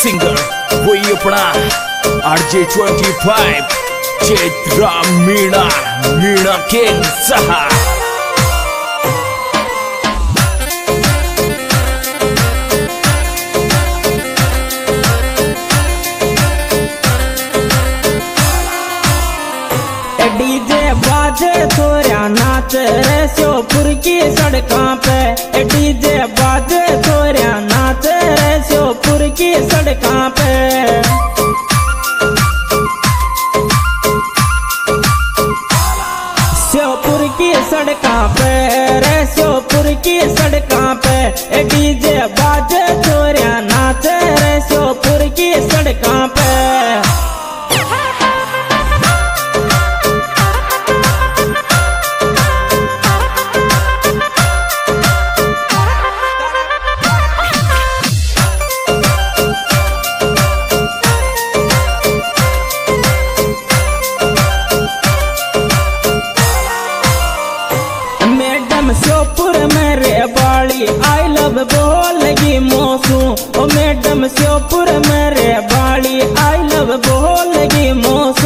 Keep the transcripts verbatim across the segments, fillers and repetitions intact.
Singer वही अपना RJ twenty five Chaitra Meena Meena के सहा। डीजे बाजे थोड़ा नाच रे श्योपुर की सड़कों पे। डीजे बाजे थोड़ा नाच रे श्योपुर की सड़कों पे। श्योपुर की सड़कों पे रे श्योपुर की सड़कों पे। डीजे बाजे थोड़ा नाच रे श्योपुर की सड़कों पे। श्योपुर में रे बाली आई लव बोलगी मोसू। ओ मैडम श्योपुर में रे बाली आई लव बोलगी मोसू।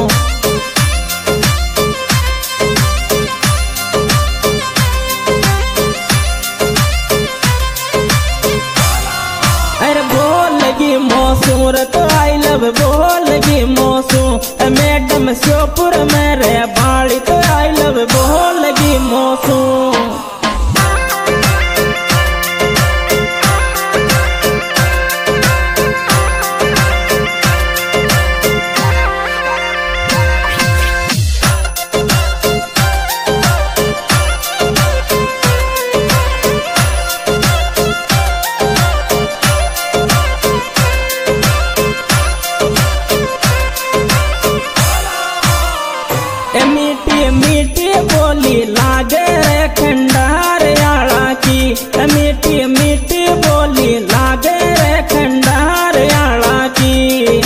अरे बोलगी मोसू रे तो आई लव बोलगी मोसू। मैडम श्योपुर में रे बाली तो आई लव बोलगी मोसू। मीठी मीठी बोली लागे रे खंडार आला की। मीठी मीठी बोली लागे रे खंडार आला की।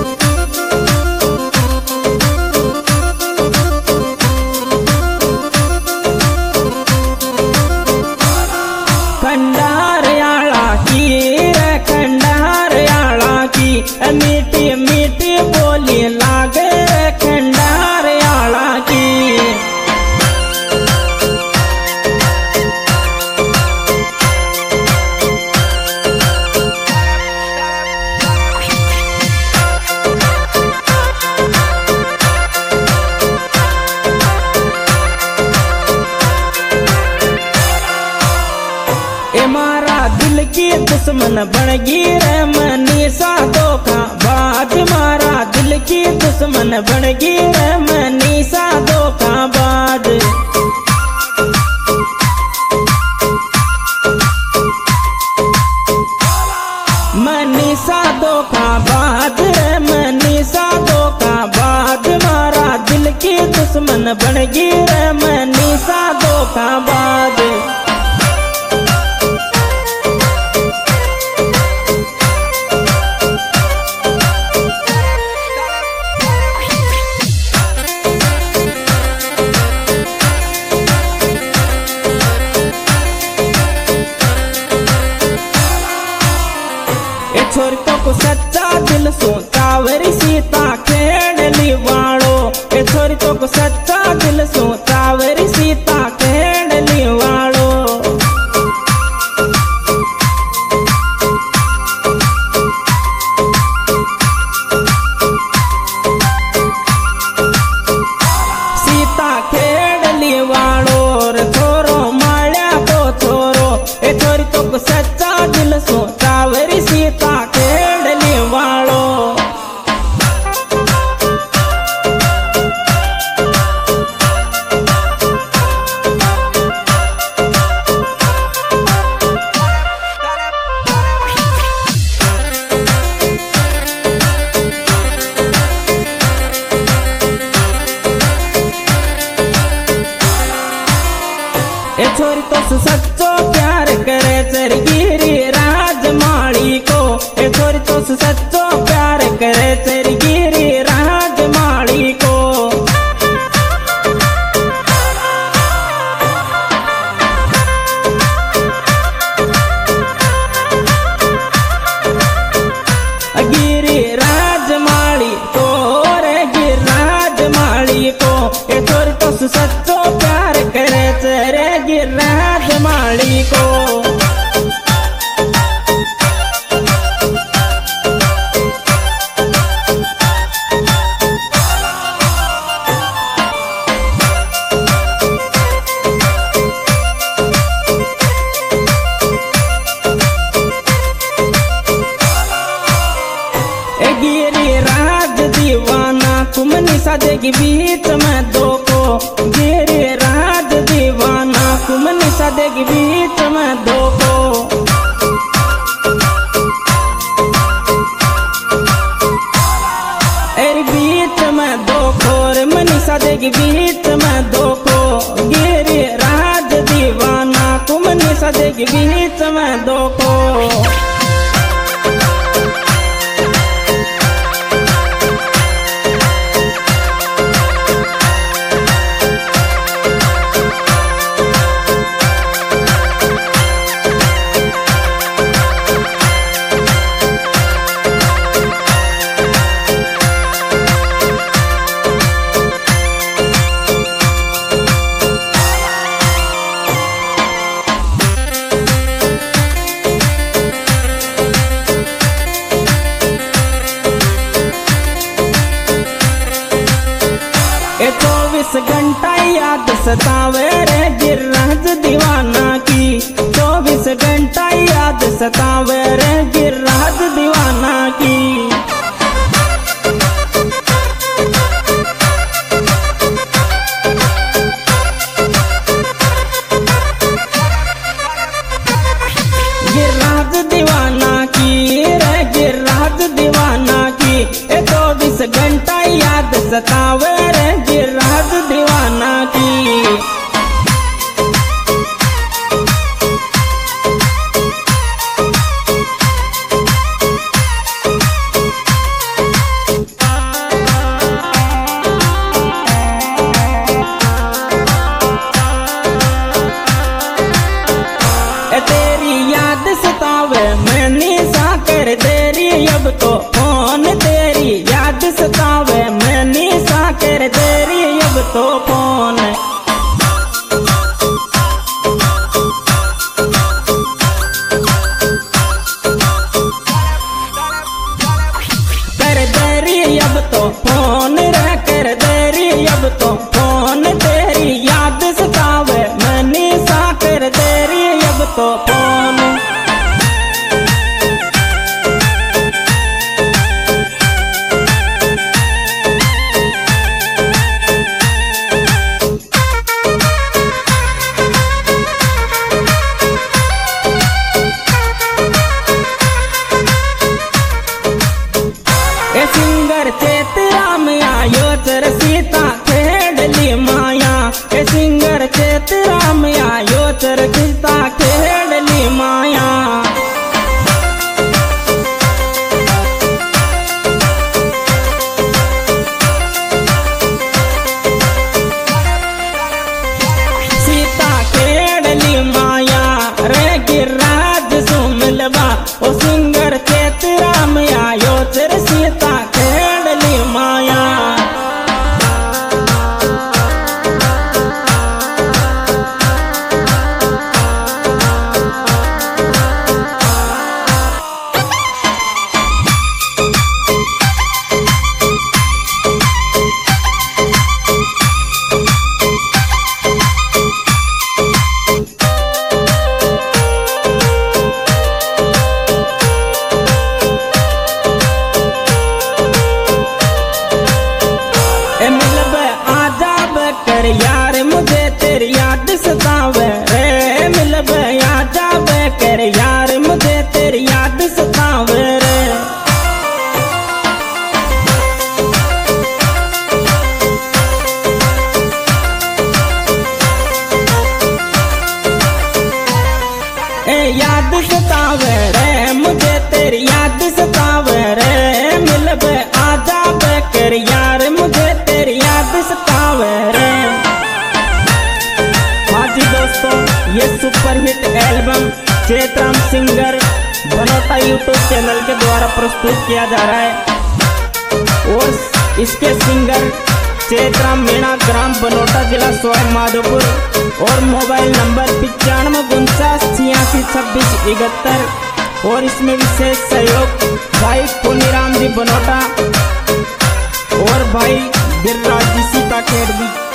खंडार आला की रे खंडार आला की। मीठी मीठी बोली लागे रे खंडार आला की। ए मारा दिल की दुश्मन बनगी रे मनीषा धोखा बाज। मारा दिल की दुश्मन बनगी रे मनीषा धोखा बाज। मनीषा धोखा बाज रे मनीषा धोखा बाज। मारा दिल की दुश्मन बनगी रे मनीषा धोखा बाज। छोरी तो को सच्चा दिल सो तावरी सीता खेड़ली वालो। ए छोरी तो को सच्चा दिल सो तावरी सीता खेड़ली वालो। सीता खेड़ली वालो रे छोरो माल्या को छोरो। ए छोरी तो को सच्चा दिल सो तावरी सीता खेड़ली वालो। ए छोरी तो सच्चो प्यार करे चरगिरी राजमाड़ी को। ए छोरी तो सच्चो प्यार करे चरगिरी राजमाड़ी को। गिरिराज माली को रे गिरिराज माली को ए छोरी तो सच्चो प्यार करे रे गिरिराज माली को। गिरिराज दीवाना कुमनी सदेगी बीच में दो को, गिरिराज दीवाना कुमनी सदेगी बीच में दो को। अरे बीच में दो को रे मनी सदेगी बीच में दो को, गिरिराज दीवाना कुमनी सदेगी बीच में दो को। चौबीस घंटा याद सतावे रे गिरिराज दीवाना की, चौबीस घंटा याद सतावे रे गिरिराज दीवाना की। गिरिराज दीवाना की रे गिरिराज दीवाना की, ए चौबीस घंटा याद सतावे रे गिरिराज दीवाना की। तेरी याद सतावे मैंने सा कर तेरी अब तो फोन, तेरी याद सतावे मैंने सा कर तेरी अब तो फोन। कर तेरी अब तो फोन रे कर तेरी अब तो फोन, तेरी याद सतावे मैंने सा कर तेरी अब तो फोन। ए सिंगर चेतराम आयो चर सीता खेड़ली माया, ए सिंगर चेतराम आयो चर सीता खेड़ली माया। सीता खेड़ली माया रे गिरिराज सुमिलबा, ओ सिंगर चेतराम आयो चर सीता खेड़ली माया। यार मुझे तेरी याद सतावे रे, मिलब आ जावे कर यार मुझे तेरी याद सतावे रे। ए याद सतावे रे मुझे तेरी याद सतावे रे, मिलब आ जावे कर यार मुझे तेरी याद सतावे रे। हाँ जी दोस्तों, ये super hit album Chetram singer Banota YouTube channel के द्वारा प्रस्तुत किया जा रहा है और इसके सिंगर चैतराम मीणा, ग्राम बनोटा, जिला सवाई माधोपुर और मोबाइल नंबर पिचानवे उनचास छियासी छब्बीस इकहत्तर। और इसमें विशेष सहयोग भाई पुनीराम जी बनोटा और भाई गिरिराज जी सीता खेड़ भी।